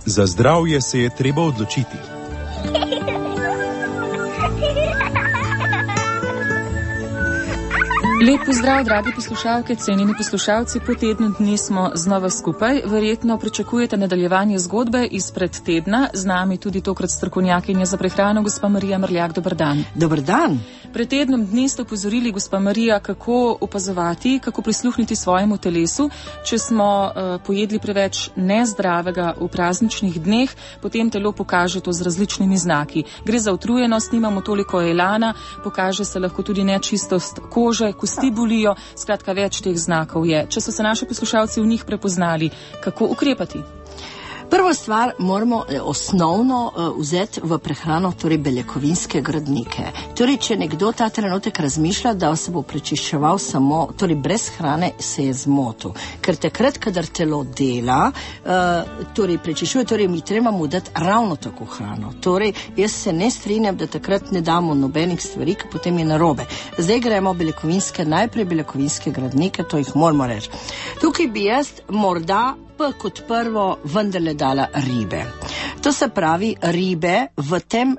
Za zdravje se je treba odločiti. Lep pozdrav, dragi poslušalke, cenjeni poslušalci, po tednu dni smo znova skupaj. Verjetno pričakujete nadaljevanje zgodbe izpred tedna. Z nami tudi tokrat strokovnjakinja za prehrano, gospa Marija Mrljak. Dober dan. Dober dan. Pred tednom dni ste opozorili, gospa Marija, kako opazovati, kako prisluhniti svojemu telesu. Če smo pojedli preveč nezdravega v prazničnih dneh, potem telo pokaže to z različnimi znaki. Gre za utrujenost, nimamo toliko elana, pokaže se lahko tudi nečistost kože, kosti bolijo, skratka več teh znakov je. Če so se naši poslušalci v njih prepoznali, kako ukrepati? Prvo stvar moramo osnovno vzeti v prehrano, torej beljakovinske gradnike. Torej, če nekdo ta trenutek razmišlja, da se bo prečiščeval samo, torej brez hrane, se je zmotil. Ker takrat, kadar telo dela, torej prečiščuje, torej mi treba mu dati ravno tako hrano. Torej, jaz se ne strinjam, da takrat ne damo nobenih stvari, ki potem je narobe. Zdaj gremo najprej beljakovinske gradnike, to jih moramo reči. Tukaj bi jaz morda kot prvo vendarle dala ribe. To se pravi, ribe v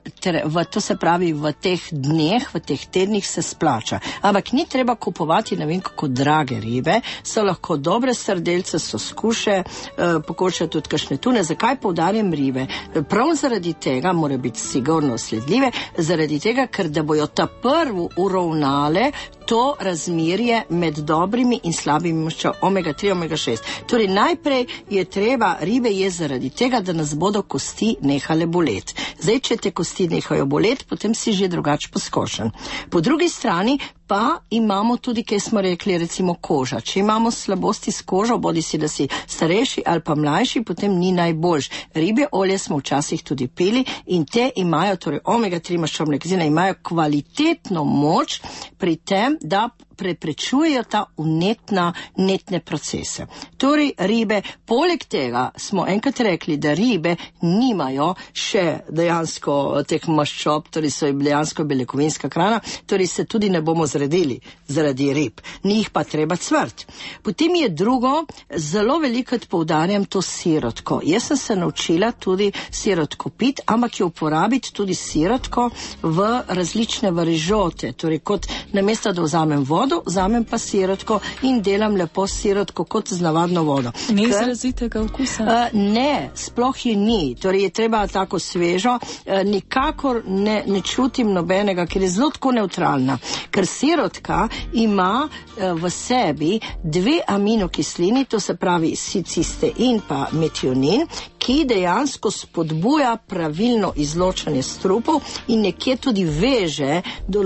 teh dneh, v teh tednih se splača. Ampak ni treba kupovati, ne vem kako drage ribe, so lahko dobre srdelce, so skuše, pokošajo tudi kakšne tune. Zakaj poudarjam ribe? Prav zaradi tega mora biti sigurno sledljive, zaradi tega, ker da bojo ta prvo uravnale to razmerje med dobrimi in slabimi maščobami, omega-3, omega-6. Torej, najprej je treba ribe jesti zaradi tega, da nas bodo kosti nehale boleti. Zdaj, če te kosti nehajo boleti, potem si že drugače poskošen. Po drugi strani pa imamo tudi, kaj smo rekli, recimo koža. Če imamo slabosti s kožo, bodi si, da si starejši ali pa mlajši, potem ni najboljš. Ribje olje smo včasih tudi pili in te imajo, torej omega-3 maščobne kisline, imajo kvalitetno moč pri tem, da preprečujejo ta netne procese. Torej, ribe, poleg tega smo enkrat rekli, da ribe nimajo še dejansko teh maščob, torej so dejansko beljakovinska hrana, torej se tudi ne bomo zredili zaradi rib. Ni jih pa treba cvrt. Potem je drugo, zelo velikokrat poudarjam to sirotko. Jaz sem se naučila tudi sirotko piti, ampak jo uporabiti tudi sirotko v različne varižote. Torej, kot namesto, da vzamem vodo, vzamem pa sirotko in delam lepo sirotko kot z navadno vodo. Ni izrazitega okusa? Ne, sploh je ni. Torej je treba tako svežo, nikakor ne čutim nobenega, ker je zelo tako neutralna. Ker sirotka ima v sebi 2 aminokislini, to se pravi cistein pa metionin, ki dejansko spodbuja pravilno izločanje strupov in nekje tudi veže,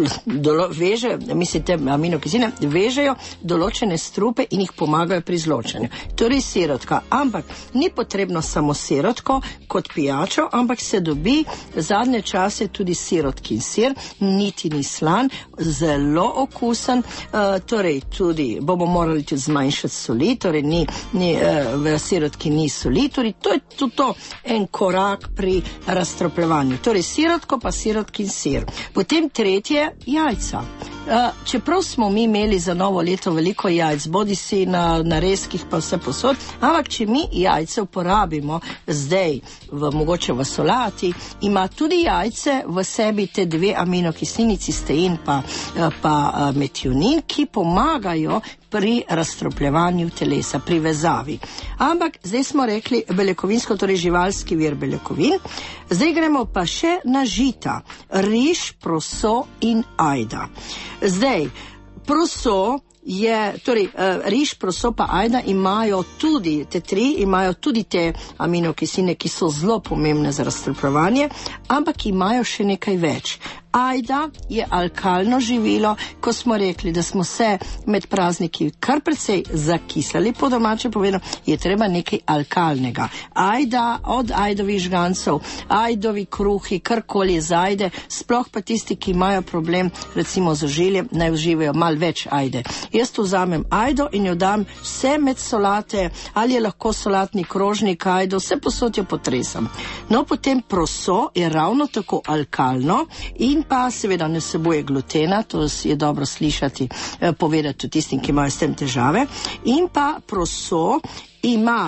te aminokisline vežejo določene strupe in jih pomagajo pri izločanju. Torej sirotka, ampak ni potrebno samo sirotko kot pijačo, ampak se dobi zadnje čase tudi sirotkin sir, niti ni slan, zelo okusen, torej tudi bomo morali tudi zmanjšati soli, torej v sirotki ni soli, torej to je tudi to en korak pri razstropljevanju. Torej sirotko pa sirotkin sir. Potem tretje, jajca. Čeprav smo mi imeli za novo leto veliko jajc, bodi si na narezkih pa vse posod, ampak če mi jajce uporabimo zdaj mogoče v solati, ima tudi jajce v sebi te 2 aminokislini, cistein pa metionin, ki pomagajo pri razstropljevanju telesa, pri vezavi. Ampak zdaj smo rekli beljakovinsko, torej živalski vir beljakovin. Zdaj gremo pa še na žita. Riž, proso in ajda. Zdaj, proso je, torej riž, proso pa ajda imajo tudi, te 3 imajo tudi te aminokisline, ki so zelo pomembne za razstrupljevanje, ampak imajo še nekaj več. Ajda je alkalno živilo, ko smo rekli, da smo se med prazniki kar precej zakislali, po domače povedano, je treba nekaj alkalnega. Ajda, od ajdovih žgancov, ajdovi kruhi, karkoli z ajde, sploh pa tisti, ki imajo problem recimo z ožiljem, naj uživajo malo več ajde. Jaz tu vzamem ajdo in jo dam vse med solate, ali je lahko solatni krožnik, ajdo, vse posod jo potresam. No, potem proso je ravno tako alkalno in pa seveda ne vsebuje glutena, to je dobro slišati, povedati tistim, ki imajo s tem težave. In pa proso ima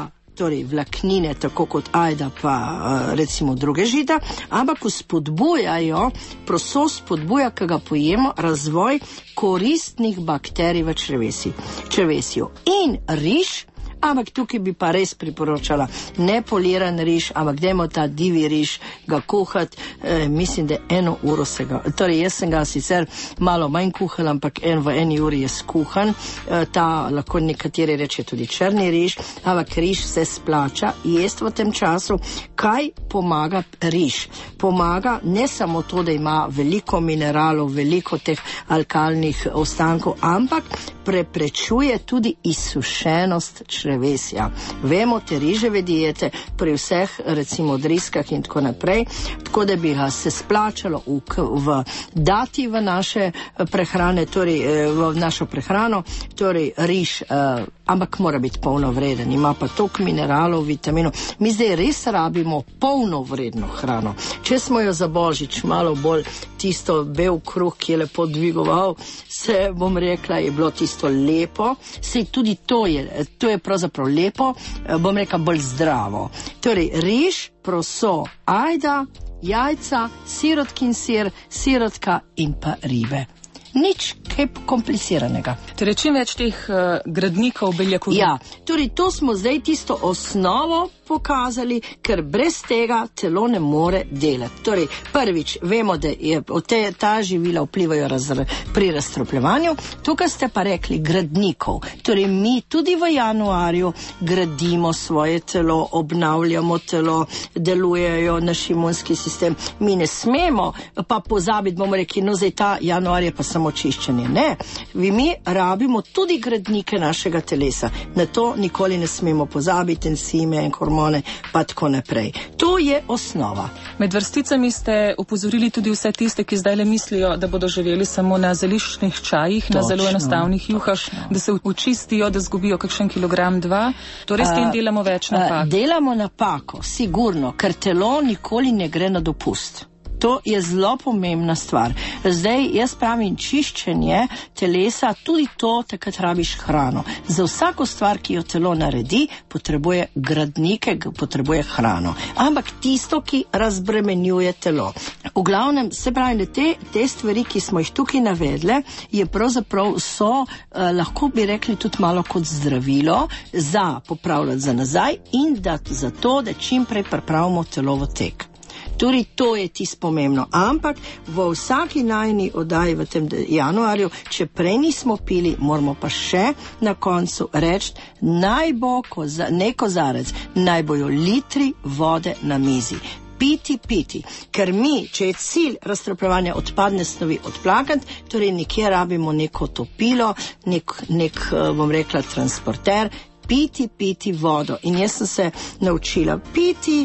torej vlaknine, tako kot ajda pa recimo druge žita, ampak spodbujajo, proso spodbuja, ki ga pojemo, razvoj koristnih bakterij v črevesju. In riž, ampak tukaj bi pa res priporočala ne poliran riž, ampak dajmo ta divi riž ga kuhati, mislim, da 1 uro se ga, torej jaz sem ga sicer malo manj kuhala, ampak v 1 uri je skuhan, ta lahko nekateri reče tudi črni riž, ampak riž se splača jesti v tem času. Kaj pomaga riž? Pomaga ne samo to, da ima veliko mineralov, veliko teh alkalnih ostankov, ampak preprečuje tudi izsušenost črevesja. Vemo, te riževe diete pri vseh, recimo driskah in tako naprej, tako da bi ga se splačalo dati v naše prehrane, torej v našo prehrano, torej riž, ampak mora biti polnovreden, ima pa toliko mineralov, vitaminov. Mi zdaj res rabimo polnovredno hrano. Če smo jo za božič malo bolj tisto bel kruh, ki je lepo dvigoval, se bom rekla, je bilo tisto lepo, sej tudi to je pravzaprav lepo, bom rekla bolj zdravo. Torej riž, proso, ajda, jajca, sirotkin sir, sirotka in pa ribe. Nič kaj kompliciranega. Torej, čim več teh gradnikov beljakovin. Ja, torej to smo zdaj tisto osnovo pokazali, ker brez tega telo ne more delati. Torej, prvič, vemo, da ta živila vplivajo pri razstropljevanju. Tukaj ste pa rekli gradnikov. Torej, mi tudi v januarju gradimo svoje telo, obnavljamo telo, delujejo naš imunski sistem. Mi ne smemo pa pozabiti, bomo rekli, no zdaj ta januar je pa samo čiščenje. Ne, mi rabimo tudi gradnike našega telesa. Na to nikoli ne smemo pozabiti, enzime in hormone, pa tako naprej. To je osnova. Med vrsticami ste upozorili tudi vse tiste, ki zdaj le mislijo, da bodo živeli samo na zeliščnih čajih, na zelo enostavnih juhah, da se očistijo, da zgubijo kakšen kilogram, 2. Torej s tem delamo več napak. Delamo napako, sigurno, ker telo nikoli ne gre na dopust. To je zelo pomembna stvar. Zdaj, jaz pravim, čiščenje telesa, tudi to, takrat rabiš hrano. Za vsako stvar, ki jo telo naredi, potrebuje gradnike, potrebuje hrano. Ampak tisto, ki razbremenjuje telo. V glavnem, se pravi, te stvari, ki smo jih tukaj navedle, je pravzaprav lahko bi rekli tudi malo kot zdravilo za popravljati za nazaj in za to, da čim prej pripravimo telo v tek. Torej, to je tisto pomembno. Ampak v vsaki najni oddaji v tem januarju, če prej nismo pili, moramo pa še na koncu reči, naj bo ne kozarec, naj bojo litri vode na mizi. Piti, ker mi, če je cilj razstrupljevanja odpadne snovi odplakati, torej nekje rabimo neko topilo, nek bom rekla, transporter, piti vodo. In jaz sem se naučila piti,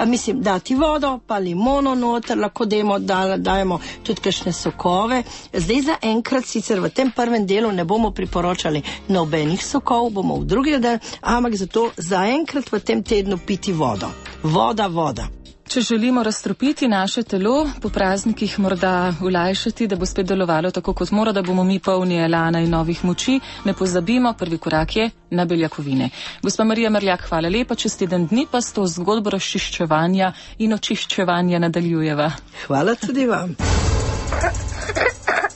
dati vodo, pa limono noter, lahko dajemo tudi kakšne sokove. Zdaj za enkrat, sicer v tem prvem delu ne bomo priporočali nobenih sokov, bomo v drugi del, ampak zato za enkrat v tem tednu piti vodo. Voda. Če želimo razstropiti naše telo, po praznikih morda olajšati, da bo spet delovalo tako, kot mora, da bomo mi polni elana in novih moči, ne pozabimo, prvi korak je na beljakovine. Gospa Marija Merljak, hvala lepa, čez teden dni pa s to zgodbo razčiščevanja in očiščevanja nadaljujeva. Hvala tudi vam.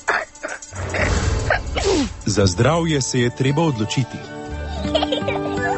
Za zdravje se je treba odločiti.